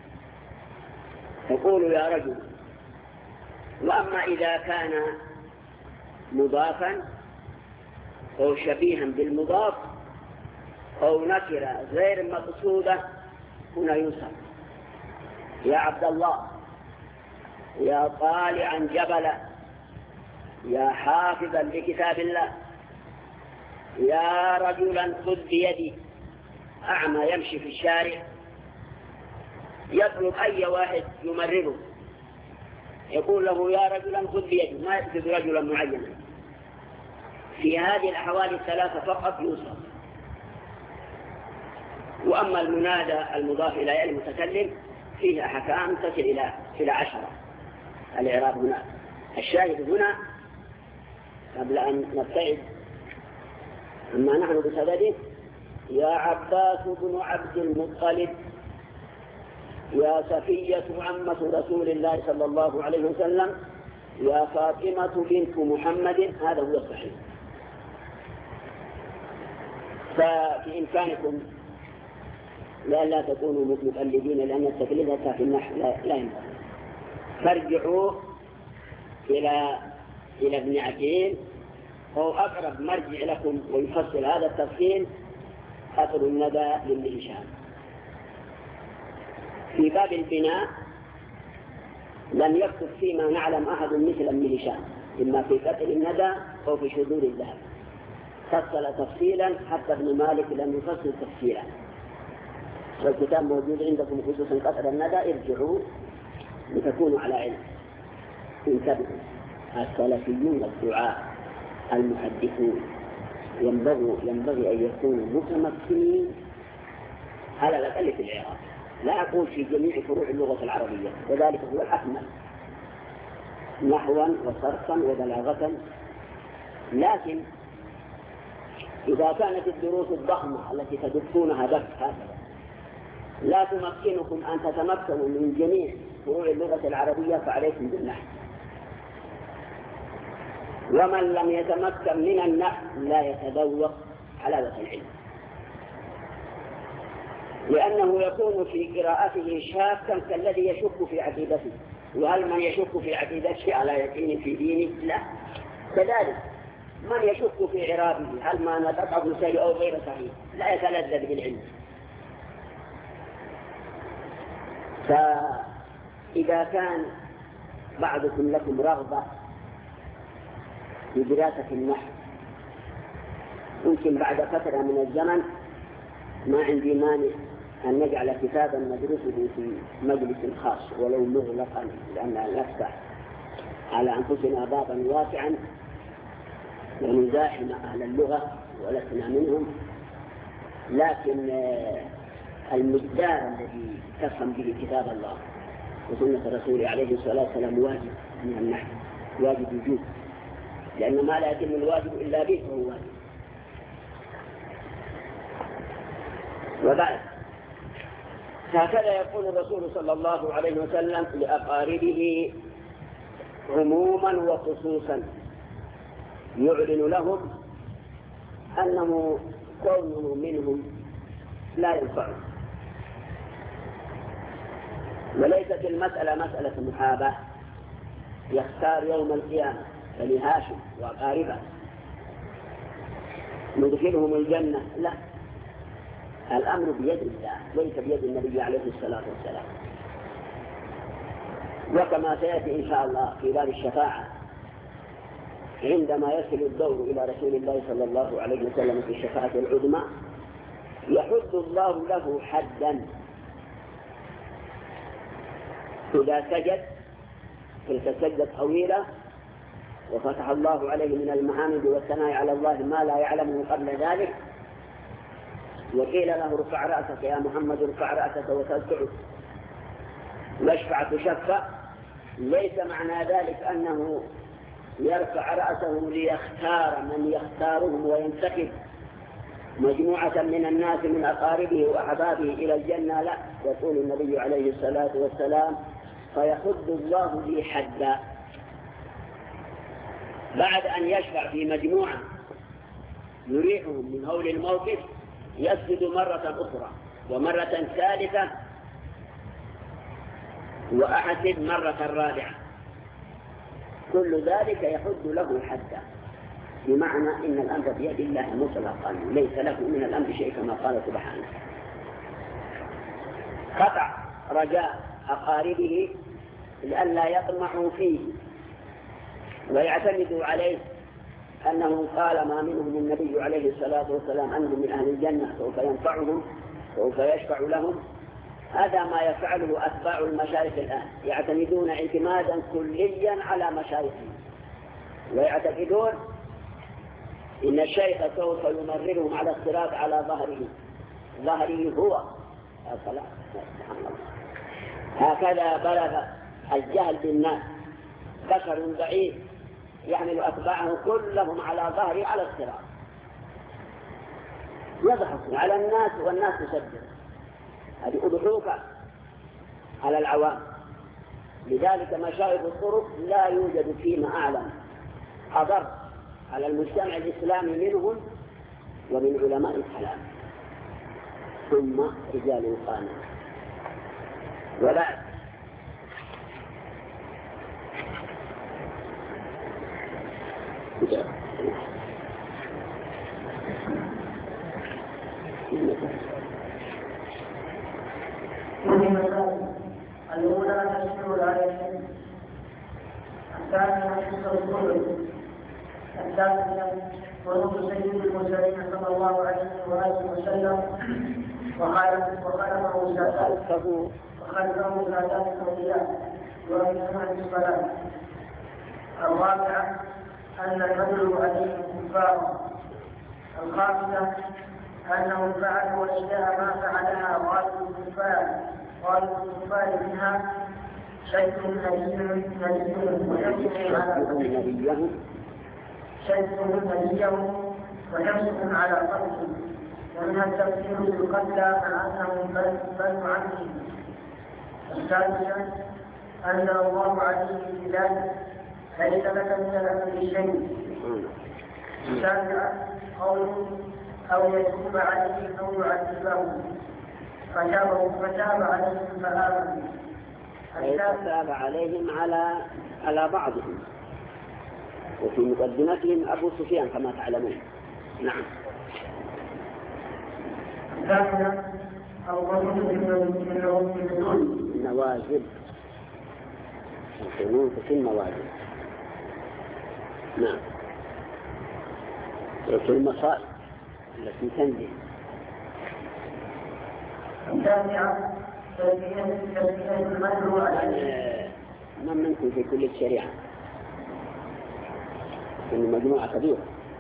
تقول يا رجل. وأما إذا كان مضافا أو شبيها بالمضاف أو نكرة غير مقصودة هنا يوصف. يا عبد الله، يا طالعا جبلا، يا حافظا لكتاب الله، يا رجلا خذ بيدي. أعمى يمشي في الشارع يطلب أي واحد يمرره يقول له يا رجلا خذ بيدي، ما يقصد رجلا معينا. في هذه الأحوال الثلاثة فقط يوصف. وأما المنادى المضاف إلى المتكلم فيه أحكام تصل إلى 10. الإعراب هنا الشاهد هنا قبل أن نبتعد أما نحن بسببه: يا عباس بن عبد المطلب، يا صفية عمة رسول الله صلى الله عليه وسلم، يا فاطمة بنت محمد. هذا هو الصحيح. فبإمكانكم لا تكونوا مقلدين، لأن التقليد في النحو لا ينبغي. فارجعوا إلى ابن عقيل أو أقرب مرجع لكم ويفصل هذا التفصيل قطر الندى لابن هشام. في باب البناء لم يكتب فيما نعلم أحد مثل ابن هشام، إما في قطر الندى أو في شذور الذهب. فصل تفصيلا حتى ابن مالك لم يفصل تفصيلا. والكتاب موجود عندكم خصوصا قطر الندى، ارجعوا لتكونوا على علم. انتبهوا، السلفيون الدعاء المحدثون ينبغي أن يكونوا متمكنين على الأقل في العراق، لا أقول في جميع فروع اللغة العربية، وذلك هو الأكمل نحوا وصرفا وبلاغة، لكن إذا كانت الدروس الضخمة التي تدرسونها بس هكذا لا تمكنكم أن تتمكنوا من جميع فروع اللغة العربية فعليكم بالنحو. ومن لم يتمكن من النحو لا يتذوق حلاوة العلم، لأنه يكون في قراءته شاكا كالذي يشك في عقيدته. وهل من يشك في عقيدته على يقين في دينه؟ لا. كذلك من يشك في عرابه هل ما نطقه شيء أو غير صحيح لا يتلذذ بالعلم. فإذا كان بعضكم لكم رغبة في دراسة النحو يمكن بعد فترة من الزمن ما عندي مانع أن نجعل كتابا ندرسه في مجلس خاص ولو مغلقا، لأننا نفتح على أنفسنا بابا واسعا ونزاحم أهل اللغة ولسنا منهم، لكن المقدار الذي تفهم به كتاب الله وسنة الرسول عليه الصلاة والسلام واجب من النحو، واجب وجود، لأن ما لا يتم الواجب إلا به فهو واجب. وبعد هكذا يقول الرسول صلى الله عليه وسلم لأقاربه عموما وخصوصا، يعلن لهم أنه كونه منهم لا ينفعه. وليست المسألة مسألة محاباة يختار يوم القيامة بني هاشم وأقاربه ندخلهم الجنة، لا، الأمر بيد الله ليس بيد النبي عليه الصلاة والسلام. وكما سيأتي إن شاء الله في باب الشفاعة عندما يصل الدور إلى رسول الله صلى الله عليه وسلم في الشفاعة العظمى يحد الله له حدا إذا سجد تلك السجدة طويلة وفتح الله عليه من المحامد والثناء على الله ما لا يعلمه قبل ذلك، وقيل له ارفع رأسك يا محمد، ارفع رأسك وتسجد واشفع تشفع، ليس معنى ذلك أنه يرفع رأسه ليختار من يختارهم وينتخب مجموعة من الناس من أقاربه وأحبابه إلى الجنة، لا، يقول النبي عليه الصلاة والسلام فيحد الله لي حدا بعد أن يشفع في مجموعة يريحهم من هول الموقف يسجد مرة أخرى ومرة ثالثة وأحسب مرة رابعة، كل ذلك يحد له حدا، بمعنى إن الأمر بيد الله مطلقا ليس له من الأمر شيء كما قال سبحانه. قطع رجاء أقاربه لئلا يطمعوا فيه ويعتمدوا عليه أنه قال ما منهم النبي عليه الصلاة والسلام أنهم من أهل الجنة سوف ينفعهم سوف يشفع لهم. هذا ما يفعله أتباع المشايخ الآن، يعتمدون اعتمادا كليا على مشايخهم ويعتقدون إن الشيخ سوف يمررهم على الصراط على ظهره هو الصلاة. هكذا بلغ الجهل بالناس، بشر ضعيف يحمل أتباعه كلهم على ظهره على الصراط، يضحك على الناس والناس تصدق، هذه أضحوكة على العوام. لذلك مشايخ الطرق لا يوجد فيما أعلم أضر على المجتمع الإسلامي منهم ومن علماء الكلام، ثم رجال القانون. وبعد الأولى تشمل الآيتين، الثانية حفظ الكل، الثالثة ورود سيد المرسلين صلى الله عليه وآله وسلم وخلفه سادات الأولياء وأئمة الصلاة. الرابعة أن الرجل عليه كفار. الخامسة أنهم فعلوا أشياء ما فعلها غالب الكفار منها شيء نبيهم وحرصهم على قتله، ومنها التفسير بالقتلى مع أنهم بنو عمه. الثالثة أنزل الله عليه بذلك ليس لك من الأمر شيء. السابعة قوله أو يتوب عليهم أو يعذبهم فتاب عليهم فآمنوا. تاب عليهم على بعضهم، وفي مقدمتهم أبو سفيان كما تعلمون. نعم. الثامنة القنوت النوازل، القنوت في النوازل. نعم. وفي المصائب التي تنزل. التاسعة تسمية المدعو عليه. من منكم في كل الشريعة إن مجموعة كبيرة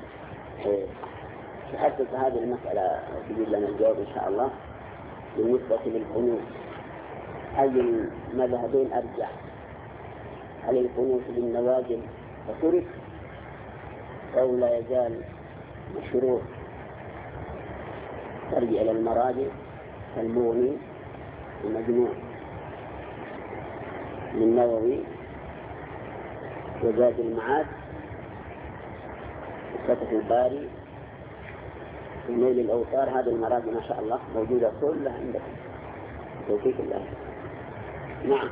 تحدث هذه المسألة تجيب لنا الجواب إن شاء الله. بالنسبة للقنوت أي المذهبين أرجح؟ هل القنوت بالنوازل فترك أو لا يزال مشروع؟ ترجع إلى المراجع كالمغني المجموع للنووي وزاد المعاد وفتح الباري ونيل الأوطار. هذه المراجع ما شاء الله موجودة كلها عندكم توفيق الله. نعم.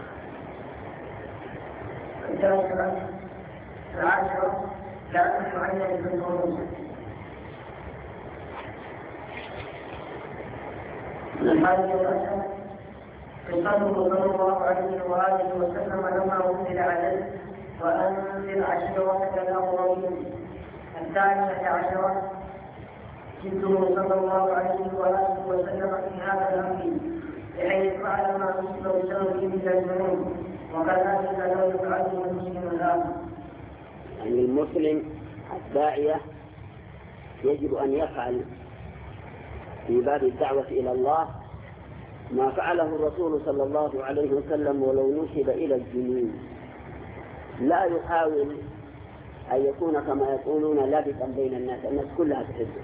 العاشرة لا معين بالقنوت. قصته صلى الله عليه وآله وسلم لما أنزل عليه وأنزل عشيرتك الأقربين. الثالثة عشرة جده صلى الله عليه وآله وسلم في هذا الأمر بحيث فعل ما يصيب بسببه من الذنوب، وكذلك لا يفعله المسلم الآن. يعني المسلم الداعية يجب أن يفعل في باب الدعوة إلى الله ما فعله الرسول صلى الله عليه وسلم ولو نسب إلى الجنون. لا يحاول أن يكون كما يقولون لابسا بين الناس كلها تحبه.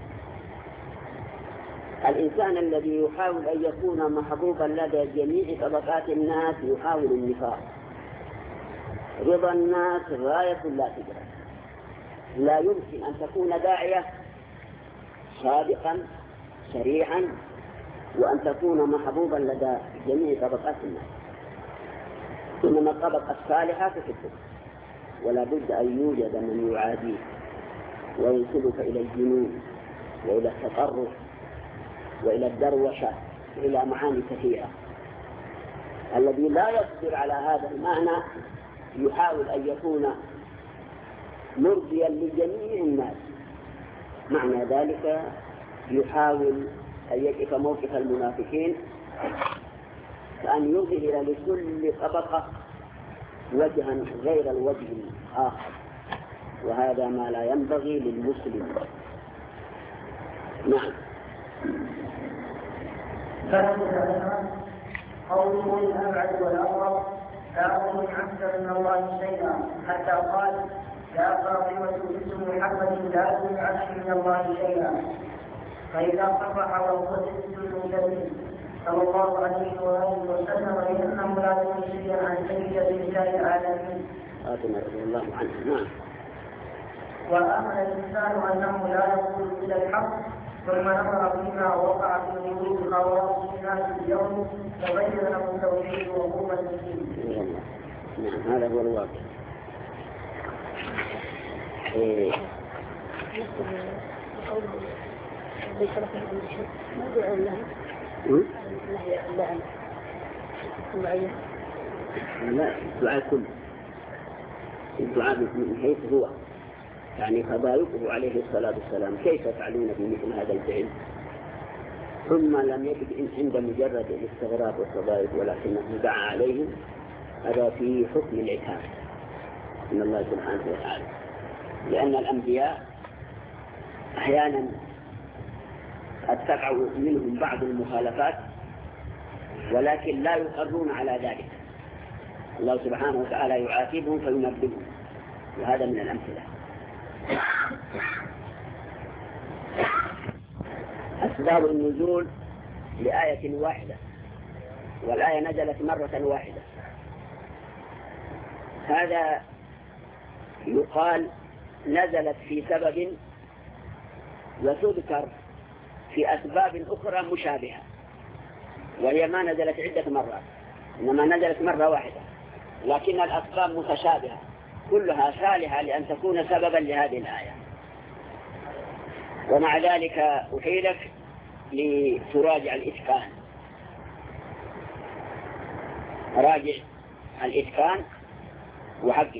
الإنسان الذي يحاول أن يكون محبوبا لدى جميع طبقات الناس يحاول النفاق. رضا الناس غاية لا تدرك. لا يمكن أن تكون داعية صادقا سريعا وأن تكون محبوبا لدى جميع طبقات الناس. إنما الطبقة الصالحة تحبك، ولا بد أن يوجد من يعاديك وينسبك إلى الجنون وإلى التطرف وإلى الدروشة وإلى معاني كثيرة. الذي لا يصبر على هذا المعنى يحاول أن يكون مرضيا لجميع الناس. معنى ذلك يحاول أن يقف موقف المنافقين فأن يظهر لكل طبقة وجها غير الوجه الآخر، وهذا ما لا ينبغي للمسلم. نعم. قوله الأبعد والأقرب لا أظن أكثر من الله شيئا، حتى قال يا فاطمة بنت محمد لا تبعث من الله شيئا. فإذا صرح وهو سيد المرسلين صلى الله عليه وآله وسلم بأنه لا يكون شيئا عن سيدة نساء العالمين فاطمة رضي الله عنها. نعم. وآمن الإنسان أنه لا يقول إلا الحق، ثم نظر فيما وقع في وجود خواص الناس اليوم تبين له التوحيد وقوة الدين. نعم، هذا هو الواقع. ليس لك من شيء ما دعوا لها نهي لا الدعاء كله، الدعاء من حيث هو يعني فضائله عليه الصلاة والسلام كيف تفعلون بمثل هذا الفعل، ثم لم يجد عند مجرد الاستغراب والتضايق ولكنه دعا عليهم. هذا في حكم العتاب من الله سبحانه وتعالى، لأن الأنبياء أحيانا قد تقع منهم بعض المخالفات ولكن لا يصرون على ذلك. الله سبحانه وتعالى يعاتبهم فينبههم، وهذا من الأمثلة. أسباب النزول لآية واحدة، والآية نزلت مرة واحدة، هذا يقال نزلت في سبب، وتذكر في أسباب أخرى مشابهة، وهي ما نزلت عدة مرات، إنما نزلت مرة واحدة، لكن الأسباب متشابهة كلها صالحة لأن تكون سببا لهذه الآية. ومع ذلك أحيلك لتراجع الإتقان، راجع الإتقان وحقق.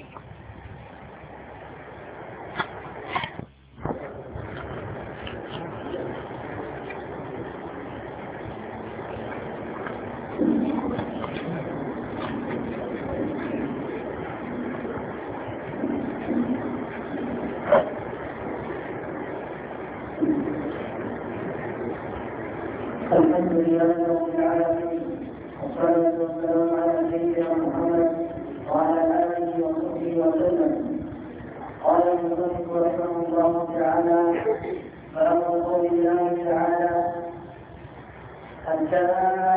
الحمد لله رب العالمين، والصلاة والسلام على سيدنا محمد وعلى آله وصحبه وسلم. قال المصنف رحمه الله تعالى: باب قول الله تعالى: حتى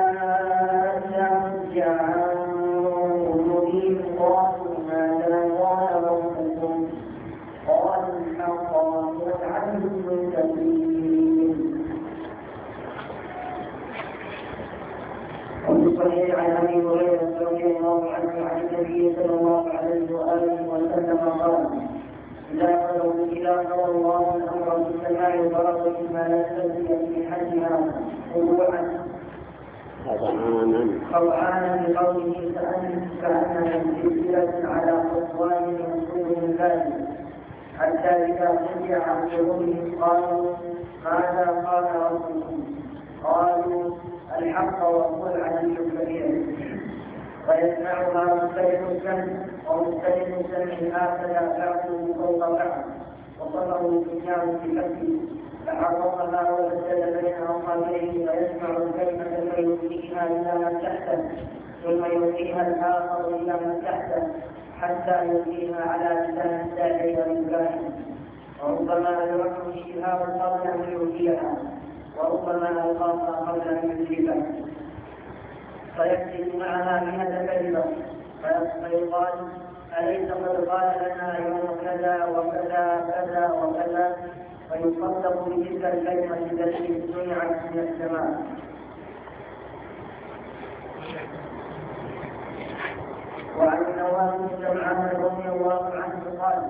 إذا جاءوا مبين قالوا ماذا قال ربكم؟ قالوا الحق والعدل الكبير. وفي الصحيح عن ابي هريره رضي الله عنه عن النبي صلى الله عليه واله وسلم قال: اذا قضى الله الامر في السماء ضرب ما يستلزم في حجها خضوعا طوعانا بقوله كأنها سلسلة على خطوان منصوب الباب، حتى إذا سمع عن قلوبهم قالوا ماذا قال ربكم؟ قالوا الحق وهو العلي الكبير. ويسمعها مختلف السمع ومختلف السمع هكذا بعضه فوق بعض، وصفه الكتاب بحسبه فحرقها وبدل بين أصابعه ويسمع الكلمة فيلقيها إلى من تحته ثم يلقيها الآخر إلى من تحته حتى يلقيها على لسان الداعي والإبراهيم. وربما يرحم الشهاب قبل أن يلقيها، وربما ألقاها قبل أن يجيبها، فيكتب معها 100 كلمة فيقال: أليس قد قال لنا يوم كذا وكذا كذا وكذا؟ فيصدق بتلك الكلمة التي سمعت من السماء. وعن النواس بن سمعان رضي الله عنه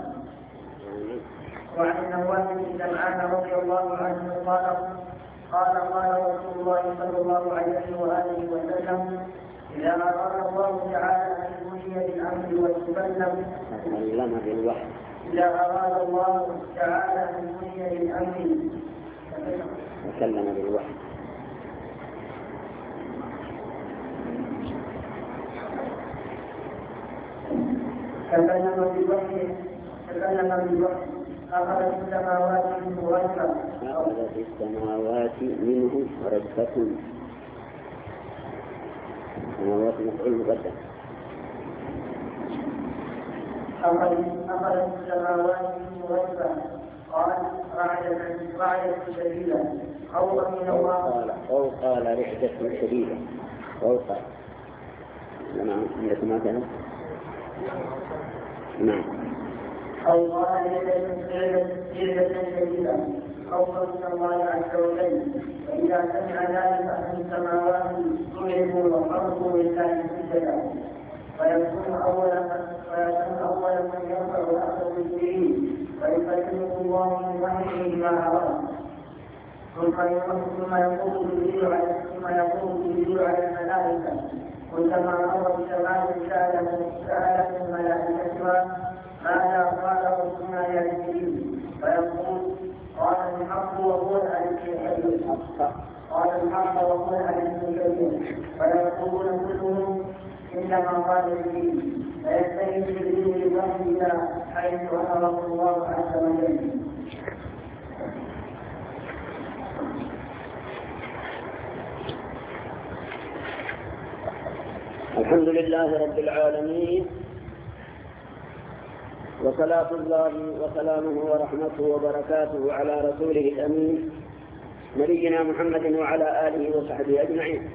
قال رسول الله صلى الله عليه وآله وسلم: إذا أراد الله تعالى أن ينهي بالأمر ويتكلم إذا أراد الله تعالى أن ينهي بالأمر تكلم بالوحي أخذت السماوات منه رجفة. السماوات مفعول مقدم. أخذت السماوات منه رجفة. قال: رعدة شديدة خوفا من الله. أو قال رعدة شديدة. أو قال عندكم هكذا. نعم. أو قال رعدة شديدة خوفا من الله عز وجل. فإذا سمع ذلك أهل السماوات صعبوا وخرجوا لله سجدا، فيكون أول من يرفع رأسه بالجليل فيكلمه الله من وحيه ما أراد، ثم يقوم بالجليل على الملائكة كلما مر بسماء سأله الملائكة ماذا قال ربنا يا جبريل؟ فيقول: قال الحق وهو العلي الكبير. فيقولون كلهم إنما قال جبريل، فيستجيب جبريل للوحي إلى حيث أمره الله عز وجل. الحمد لله رب العالمين، وصلاة الله وسلامه ورحمته وبركاته على رسوله الأمين نبينا محمد وعلى آله وصحبه أجمعين.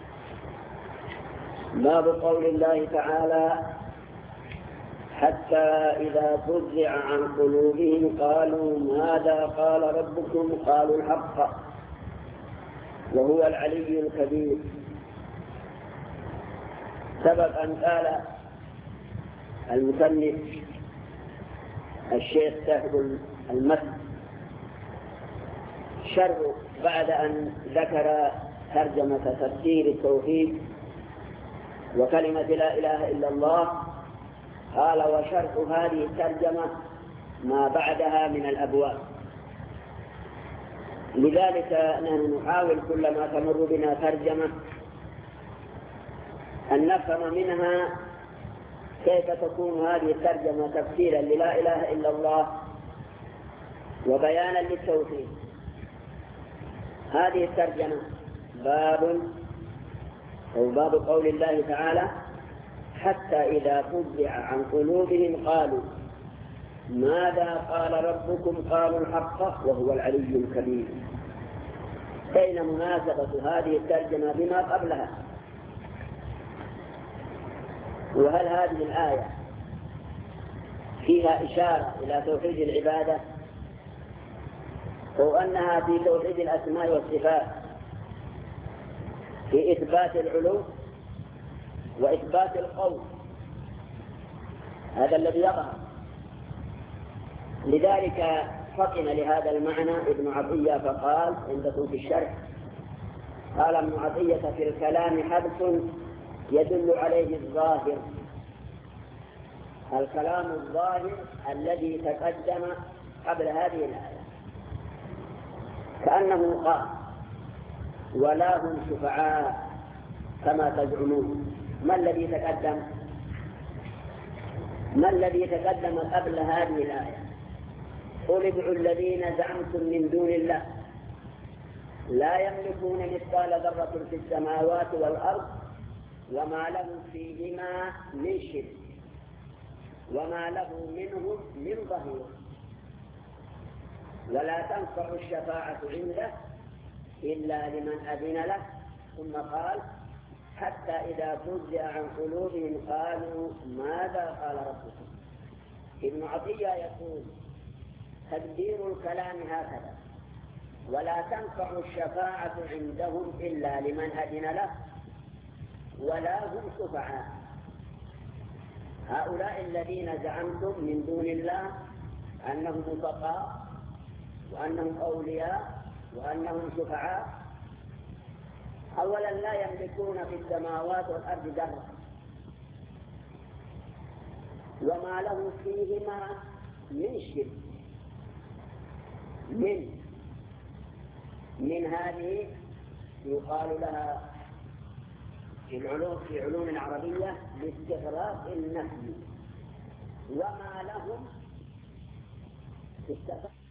باب قول الله تعالى: حتى إذا فزع عن قلوبهم قالوا ماذا قال ربكم؟ قالوا الحق وهو العلي الكبير. سبق أن قال المصنف الشيخ صاحب المتن شر بعد أن ذكر ترجمة تفسير التوحيد وكلمة لا إله إلا الله، قال: وشرط هذه الترجمة ما بعدها من الأبواب. لذلك نحن نحاول كلما تمر بنا ترجمة أن نفهم منها كيف تكون هذه الترجمة تفسيرا للا إله إلا الله وبيانا للتوحيد. هذه الترجمة باب قول الله تعالى: حتى إذا فزع عن قلوبهم قالوا ماذا قال ربكم؟ قالوا الحق وهو العلي الكبير. بين مناسبة هذه الترجمة بما قبلها؟ وهل هذه الآية فيها إشارة إلى توحيد العبادة أو أنها في توحيد الأسماء والصفات، في إثبات العلو وإثبات القول؟ هذا الذي يظهر. لذلك فطن لهذا المعنى ابن عطية فقال عندكم في الشرح: قال ابن عطية: في الكلام حدث يدل عليه الظاهر. الكلام الظاهر الذي تقدم قبل هذه الآية، كأنه قال: ولا هم شفعاء كما تزعمون. ما الذي تقدم؟ ما الذي تقدم قبل هذه الآية؟ قل ادعوا الذين زعمتم من دون الله لا يملكون مثقال ذرة في السماوات والأرض وما لهم فيهما من شرك وما له منهم من ظهير ولا تنفع الشفاعة عنده إلا لمن أذن له. ثم قال: حتى إذا فزع عن قلوبهم قالوا ماذا قال ربكم. ابن عطية يقول: تدبير الكلام هكذا: ولا تنفع الشفاعة عندهم إلا لمن أذن له ولا هم شفعاء. هؤلاء الذين زعمتم من دون الله أنهم شفعاء وأنهم أولياء وأنهم شفعاء، أولا لا يملكون في السماوات والأرض ذرة، وما لهم فيهما من شرك. من هذه يقال لها في علوم العربية لاستغراق النفي. وما لهم